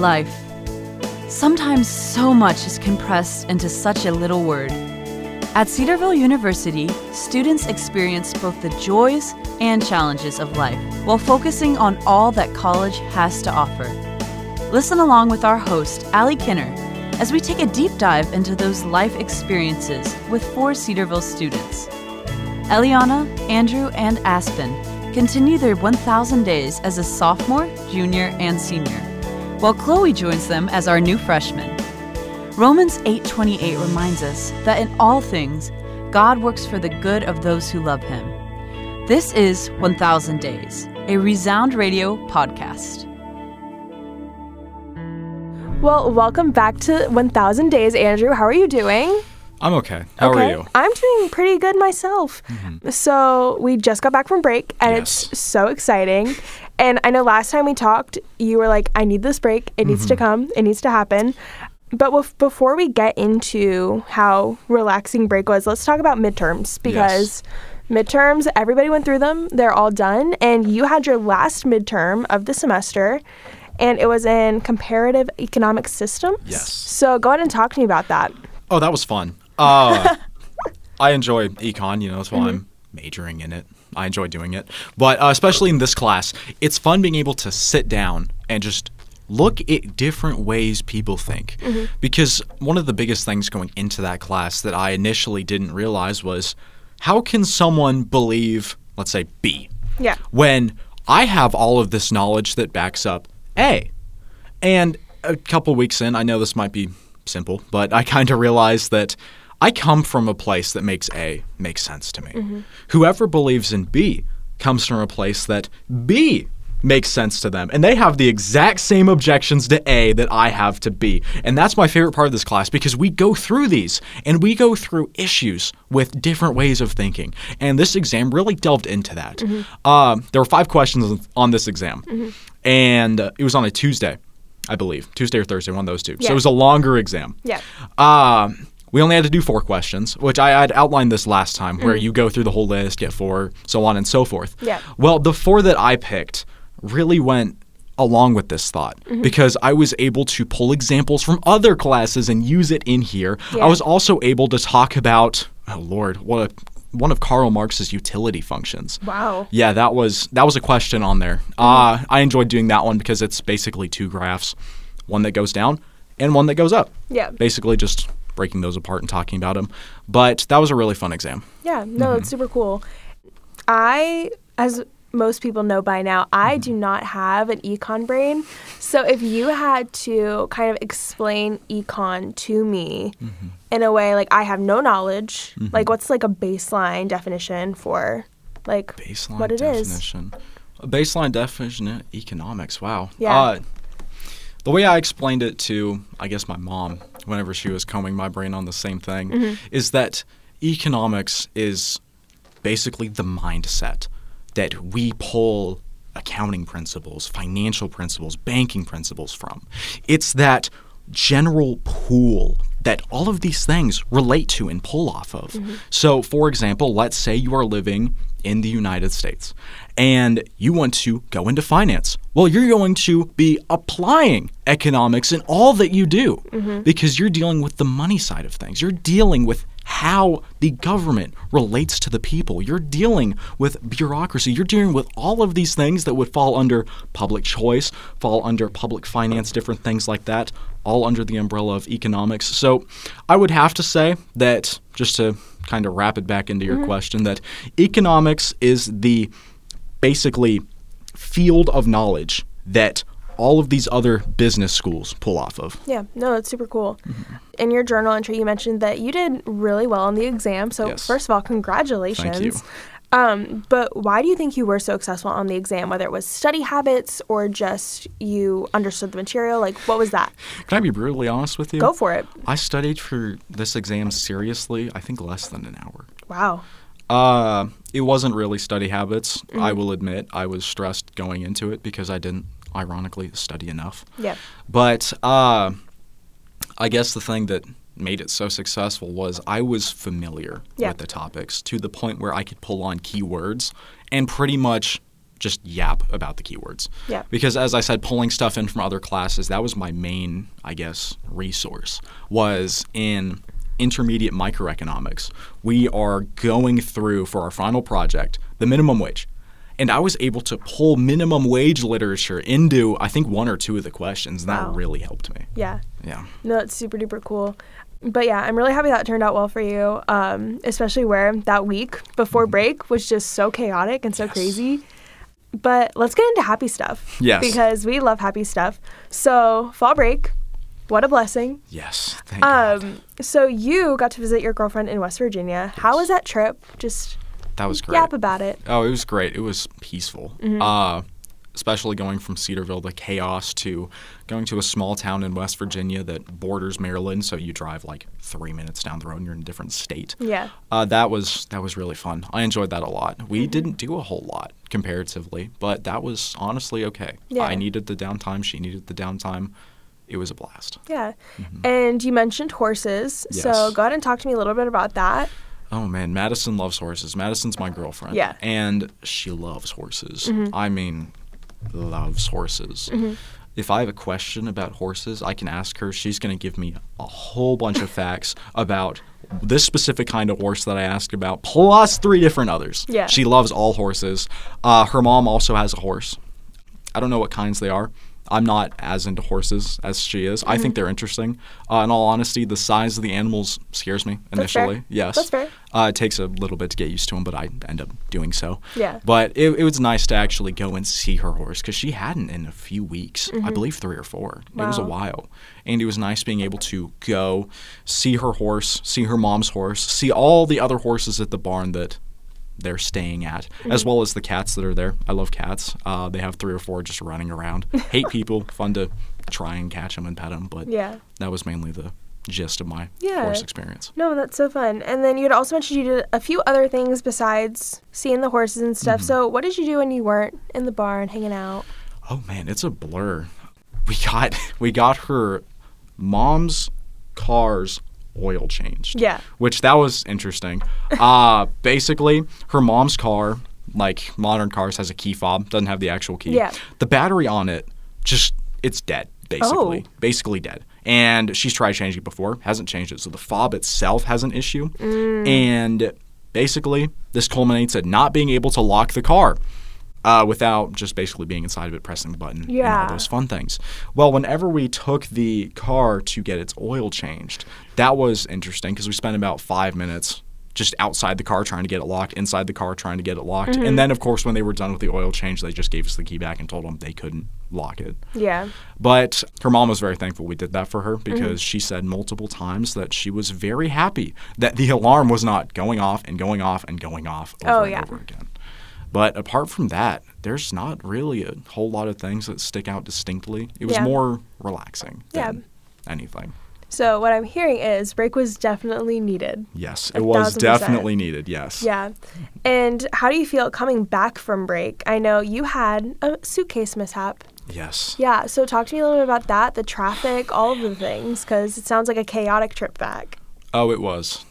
life. Sometimes so much is compressed into such a little word. At Cedarville University, students experience both the joys and challenges of life while focusing on all that college has to offer. Listen along with our host, Allie Kinner, as we take a deep dive into those life experiences with 4 Cedarville students. Eliana, Andrew, and Aspen continue their 1,000 days as a sophomore, junior, and senior, while Chloe joins them as our new freshman. Romans 8:28 reminds us that in all things, God works for the good of those who love Him. This is 1,000 Days, a Resound Radio podcast. Well, welcome back to 1,000 Days, Andrew. How are you doing? I'm okay. How are you? I'm doing pretty good myself. So we just got back from break, and it's so exciting. And I know last time we talked, you were like, I need this break. It needs to come. It needs to happen. But before we get into how relaxing break was, let's talk about midterms, because midterms, everybody went through them. They're all done. And you had your last midterm of the semester, and it was in comparative economic systems. Yes. So go ahead and talk to me about that. Oh, that was fun. I enjoy econ, that's why I'm majoring in it. I enjoy doing it. But especially in this class, it's fun being able to sit down and just look at different ways people think. Because one of the biggest things going into that class that I initially didn't realize was, how can someone believe, let's say, B? Yeah. When I have all of this knowledge that backs up A. And a couple weeks in, I know this might be simple, but I kind of realized that I come from a place that makes A make sense to me. Whoever believes in B comes from a place that B makes sense to them. And they have the exact same objections to A that I have to B. And that's my favorite part of this class, because we go through these and we go through issues with different ways of thinking. And this exam really delved into that. There were 5 questions on this exam. And it was on a Tuesday, I believe. Tuesday or Thursday, one of those two. Yeah. So it was a longer exam. Yeah. We only had to do 4 questions, which I had outlined this last time, where you go through the whole list, get 4, so on and so forth. Yeah. Well, the 4 that I picked really went along with this thought, because I was able to pull examples from other classes and use it in here. Yeah. I was also able to talk about, one of Karl Marx's utility functions. Wow. Yeah, that was a question on there. I enjoyed doing that one because it's basically 2 graphs, one that goes down and one that goes up. Yeah. Basically just breaking those apart and talking about them. But that was a really fun exam. Yeah. No, it's super cool. As most people know by now, I do not have an econ brain. So if you had to kind of explain econ to me in a way, like I have no knowledge, like what's like a baseline definition for like what it definition. A baseline definition of economics. Wow. Yeah. The way I explained it to, I guess, my mom, whenever she was combing my brain on the same thing, is that economics is basically the mindset that we pull accounting principles, financial principles, banking principles from. It's that general pool that all of these things relate to and pull off of. So, for example, let's say you are living in the United States and you want to go into finance. Well, you're going to be applying economics in all that you do because you're dealing with the money side of things. You're dealing with how the government relates to the people. You're dealing with bureaucracy. You're dealing with all of these things that would fall under public choice, fall under public finance, different things like that, all under the umbrella of economics. So I would have to say that, just to kind of wrap it back into your question, that economics is the basically field of knowledge that all of these other business schools pull off of. Yeah, no, that's super cool. In your journal entry, you mentioned that you did really well on the exam. So first of all, congratulations. Thank you. But why do you think you were so successful on the exam, whether it was study habits or just you understood the material? Like, what was that? Can I be brutally honest with you? Go for it. I studied for this exam seriously, I think less than an hour. Wow. It wasn't really study habits. I will admit I was stressed going into it because I didn't, ironically, study enough. Yeah. But I guess the thing that made it so successful was I was familiar with the topics to the point where I could pull on keywords and pretty much just yap about the keywords. Yeah. Because as I said, pulling stuff in from other classes, that was my main, I guess, resource, was in intermediate microeconomics. We are going through, for our final project, the minimum wage. And I was able to pull minimum wage literature into, I think, 1 or 2 of the questions, and that really helped me. Yeah. Yeah. No, that's super duper cool. But yeah, I'm really happy that turned out well for you, especially where that week before break was just so chaotic and so crazy. But let's get into happy stuff. Yes. Because we love happy stuff. So fall break, what a blessing. Yes. Thank God. So you got to visit your girlfriend in West Virginia. How was that trip? Just that was great. Yap about it. Oh, it was great. It was peaceful. Especially going from Cedarville to chaos to going to a small town in West Virginia that borders Maryland, so you drive like 3 minutes down the road and you're in a different state. Yeah. That was really fun. I enjoyed that a lot. We didn't do a whole lot comparatively, but that was honestly okay. Yeah. I needed the downtime. She needed the downtime. It was a blast. Yeah. And you mentioned horses, Yes. so go ahead and talk to me a little bit about that. Oh, man, Madison loves horses. Madison's my girlfriend. Yeah. And she loves horses. I mean, loves horses. If I have a question about horses, I can ask her. She's going to give me a whole bunch of facts about this specific kind of horse that I asked about, plus 3 different others. Yeah. She loves all horses. Her mom also has a horse. I don't know what kinds they are. I'm not as into horses as she is. I think they're interesting. In all honesty, the size of the animals scares me initially. That's fair. Yes. That's fair. It takes a little bit to get used to them, but I end up doing so. Yeah. But it was nice to actually go and see her horse because she hadn't in a few weeks. I believe 3 or 4. It was a Wow. while. And it was nice being able to go see her horse, see her mom's horse, see all the other horses at the barn that they're staying at, as well as the cats that are there. I love cats. They have 3 or 4 just running around. Hate people. Fun to try and catch them and pet them, but Yeah. that was mainly the gist of my Yeah. horse experience. No, that's so fun. And then you had also mentioned you did a few other things besides seeing the horses and stuff. So what did you do when you weren't in the barn hanging out? Oh man, it's a blur. We got her mom's car's oil changed. Yeah. Which that was interesting. Basically, her mom's car, like modern cars, has a key fob, doesn't have the actual key. Yeah. The battery on it, it's dead, basically. Oh. Basically dead. And she's tried changing it before, hasn't changed it. So the fob itself has an issue. And basically, this culminates at not being able to lock the car. Without just basically being inside of it, pressing the button, and Yeah. all those fun things. Well, whenever we took the car to get its oil changed, that was interesting because we spent about 5 minutes just outside the car trying to get it locked, inside the car trying to get it locked. And then, of course, when they were done with the oil change, they just gave us the key back and told them they couldn't lock it. Yeah. But her mom was very thankful we did that for her because she said multiple times that she was very happy that the alarm was not going off and going off and going off over and over again. But apart from that, there's not really a whole lot of things that stick out distinctly. It was more relaxing than anything. So what I'm hearing is break was definitely needed. Yes, it was 1,000%. definitely needed, yes. Yeah. And how do you feel coming back from break? I know you had a suitcase mishap. Yes. Yeah. So talk to me a little bit about that, the traffic, all of the things, because it sounds like a chaotic trip back. Oh, it was.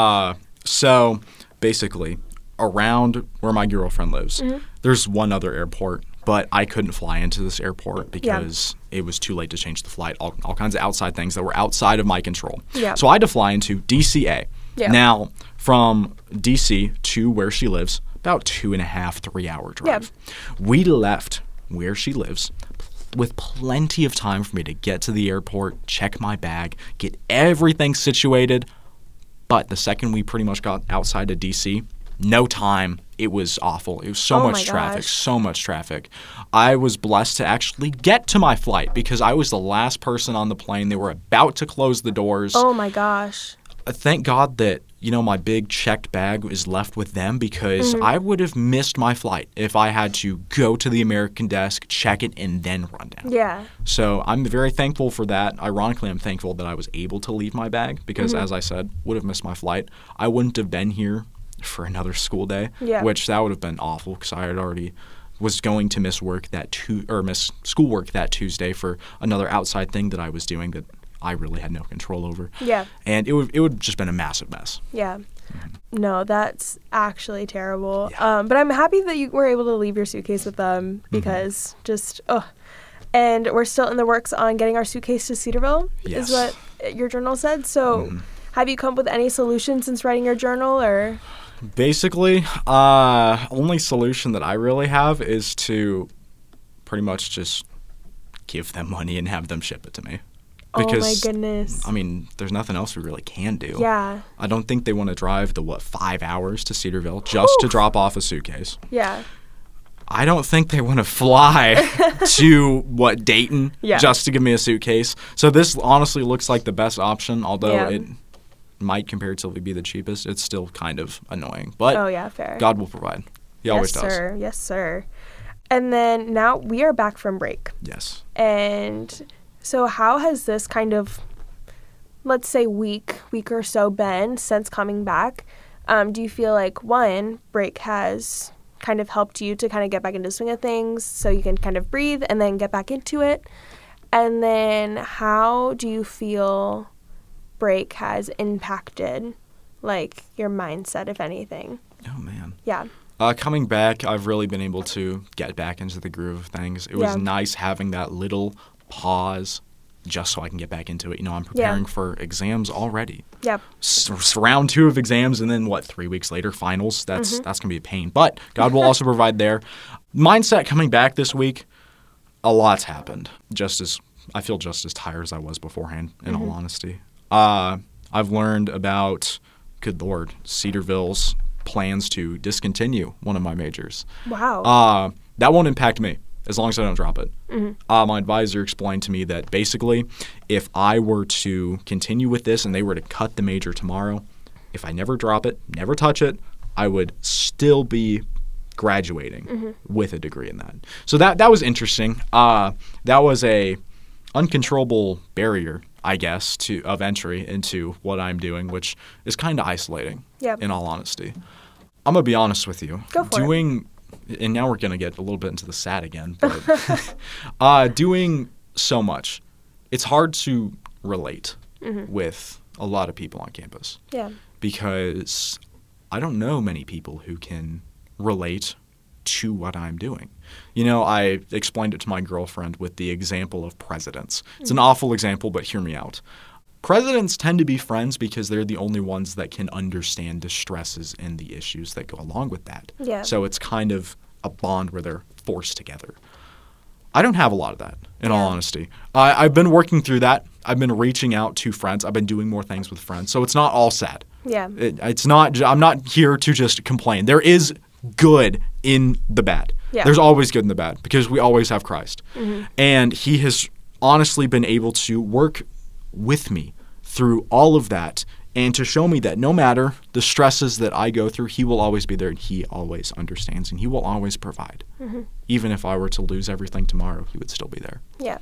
So basically, around where my girlfriend lives, there's one other airport, but I couldn't fly into this airport because it was too late to change the flight, all kinds of outside things that were outside of my control. Yeah. So I had to fly into DCA. Yeah. Now, from DC to where she lives, about 2.5, 3 hour drive. We left where she lives with plenty of time for me to get to the airport, check my bag, get everything situated. But the second we pretty much got outside of DC, no time. It was awful. It was so much traffic. I was blessed to actually get to my flight because I was the last person on the plane. They were about to close the doors. Oh my gosh. Thank God that, my big checked bag is left with them because I would have missed my flight if I had to go to the American desk, check it, and then run down. Yeah. So I'm very thankful for that. Ironically, I'm thankful that I was able to leave my bag because, as I said, would have missed my flight. I wouldn't have been here for another school day, which that would have been awful because I had already was going to miss miss schoolwork that Tuesday for another outside thing that I was doing that I really had no control over. Yeah. And it would just been a massive mess. Yeah. No, that's actually terrible. Yeah. But I'm happy that you were able to leave your suitcase with them because And we're still in the works on getting our suitcase to Cedarville, Yes. is what your journal said. So have you come up with any solutions since writing your journal, or? Basically, only solution that I really have is to pretty much just give them money and have them ship it to me. Because, oh my goodness. I mean, there's nothing else we really can do. Yeah. I don't think they want to drive the, 5 hours to Cedarville just to drop off a suitcase. Yeah. I don't think they want to fly to, Dayton just to give me a suitcase. So this honestly looks like the best option, although it might comparatively be the cheapest. It's still kind of annoying. But fair. God will provide. He always does. Sir. Yes, sir. And then now we are back from break. Yes. And so how has this kind of, let's say, week or so been since coming back? Do you feel like, one, break has kind of helped you to kind of get back into the swing of things so you can kind of breathe and then get back into it? And then how do you feel break has impacted, like, your mindset, if anything? Oh, man. Yeah. Coming back, I've really been able to get back into the groove of things. It was nice having that little pause just so I can get back into it. You know, I'm preparing for exams already. Yep. Round 2 of exams, and then 3 weeks later, finals. That's going to be a pain. But God will also provide there. Mindset coming back this week, a lot's happened. I feel just as tired as I was beforehand, in all honesty. I've learned about, good Lord, Cedarville's plans to discontinue one of my majors. Wow. That won't impact me as long as I don't drop it. My advisor explained to me that basically if I were to continue with this and they were to cut the major tomorrow, if I never drop it, never touch it, I would still be graduating with a degree in that. So that was interesting. That was a uncontrollable barrier, I guess, of entry into what I'm doing, which is kind of isolating, in all honesty. I'm going to be honest with you. Go for it. And now we're going to get a little bit into the sad again, but doing so much, it's hard to relate with a lot of people on campus. Yeah. Because I don't know many people who can relate to what I'm doing. You know, I explained it to my girlfriend with the example of presidents. It's an awful example, but hear me out. Presidents tend to be friends because they're the only ones that can understand the stresses and the issues that go along with that. Yeah. So it's kind of a bond where they're forced together. I don't have a lot of that, in all honesty. I've been working through that. I've been reaching out to friends. I've been doing more things with friends. So it's not all sad. Yeah. It's not. I'm not here to just complain. There is good in the bad. Yeah. There's always good in the bad because we always have Christ. And he has honestly been able to work with me through all of that and to show me that no matter the stresses that I go through, he will always be there and he always understands and he will always provide. Even if I were to lose everything tomorrow, he would still be there. Yeah.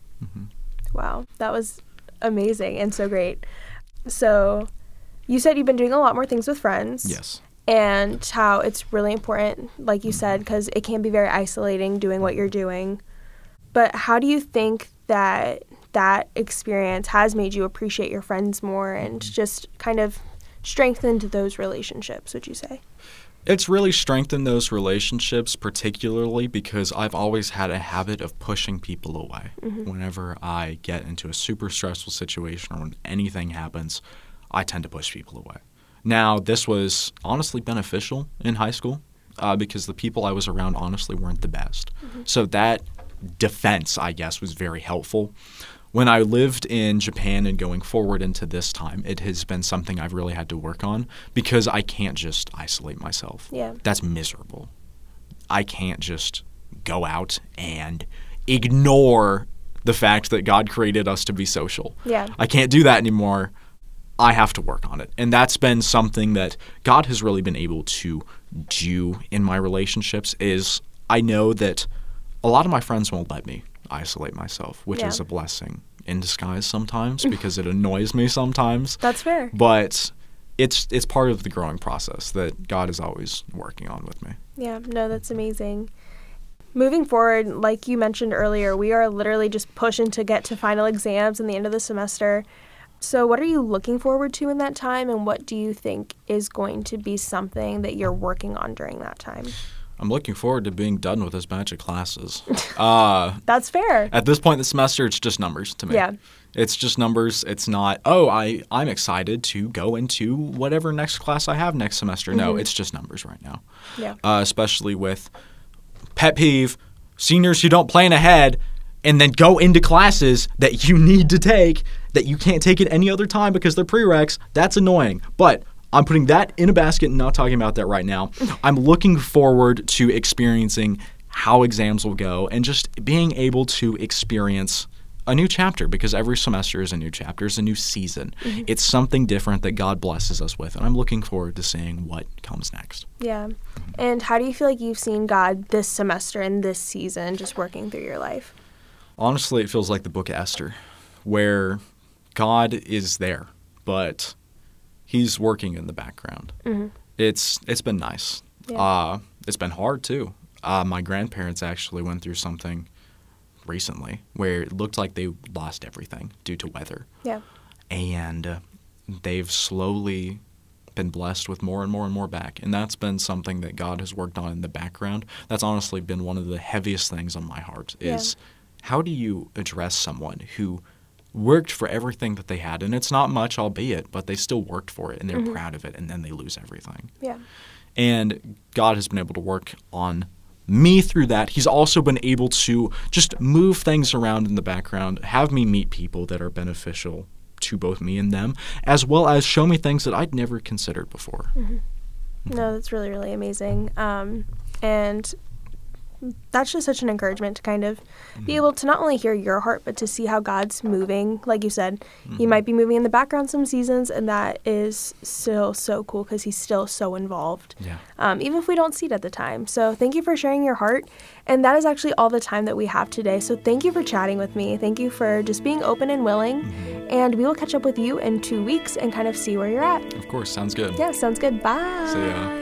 Wow. That was amazing and so great. So you said you've been doing a lot more things with friends. Yes. And how it's really important, like you said, because it can be very isolating doing what you're doing. But how do you think that experience has made you appreciate your friends more and just kind of strengthened those relationships, would you say? It's really strengthened those relationships, particularly because I've always had a habit of pushing people away. Whenever I get into a super stressful situation or when anything happens, I tend to push people away. Now, this was honestly beneficial in high school because the people I was around honestly weren't the best. So that defense, I guess, was very helpful. When I lived in Japan and going forward into this time, it has been something I've really had to work on because I can't just isolate myself. Yeah. That's miserable. I can't just go out and ignore the fact that God created us to be social. Yeah. I can't do that anymore. I have to work on it. And that's been something that God has really been able to do in my relationships is I know that a lot of my friends won't let me isolate myself, which is a blessing in disguise sometimes because it annoys me sometimes. That's fair. But it's part of the growing process that God is always working on with me. Yeah, no, that's amazing. Moving forward, like you mentioned earlier, we are literally just pushing to get to final exams and the end of the semester. So what are you looking forward to in that time, and what do you think is going to be something that you're working on during that time? I'm looking forward to being done with this batch of classes. That's fair. At this point in the semester, it's just numbers to me. Yeah. It's just numbers. It's not, I'm excited to go into whatever next class I have next semester. No, it's just numbers right now. Yeah. Especially with pet peeve, seniors who don't plan ahead and then go into classes that you need to take that you can't take at any other time because they're prereqs. That's annoying. But I'm putting that in a basket and not talking about that right now. I'm looking forward to experiencing how exams will go and just being able to experience a new chapter, because every semester is a new chapter, is a new season. It's something different that God blesses us with, and I'm looking forward to seeing what comes next. Yeah. And how do you feel like you've seen God this semester and this season just working through your life? Honestly, it feels like the book of Esther, where God is there, but he's working in the background. It's been nice. Yeah. It's been hard, too. My grandparents actually went through something recently where it looked like they lost everything due to weather. Yeah. And they've slowly been blessed with more and more and more back. And that's been something that God has worked on in the background. That's honestly been one of the heaviest things on my heart is how do you address someone who worked for everything that they had? And it's not much, albeit, but they still worked for it and they're proud of it, and then they lose everything. Yeah. And God has been able to work on me through that. He's also been able to just move things around in the background, have me meet people that are beneficial to both me and them, as well as show me things that I'd never considered before. No, that's really, really amazing. And that's just such an encouragement to kind of be able to not only hear your heart, but to see how God's moving. Like you said, he might be moving in the background some seasons, and that is still so cool because he's still so involved, even if we don't see it at the time. So thank you for sharing your heart. And that is actually all the time that we have today. So thank you for chatting with me. Thank you for just being open and willing. And we will catch up with you in 2 weeks and kind of see where you're at. Of course. Sounds good. Yeah, sounds good. Bye. See ya.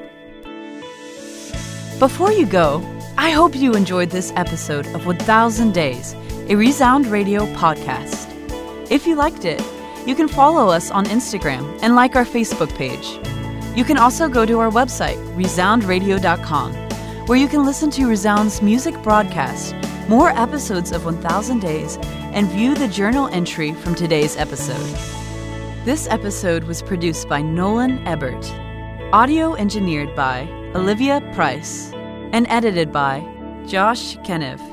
Before you go, I hope you enjoyed this episode of 1000 Days, a Resound Radio podcast. If you liked it, you can follow us on Instagram and like our Facebook page. You can also go to our website, resoundradio.com, where you can listen to Resound's music broadcast, more episodes of 1000 Days, and view the journal entry from today's episode. This episode was produced by Nolan Ebert, audio engineered by Olivia Price, and edited by Josh Kenev.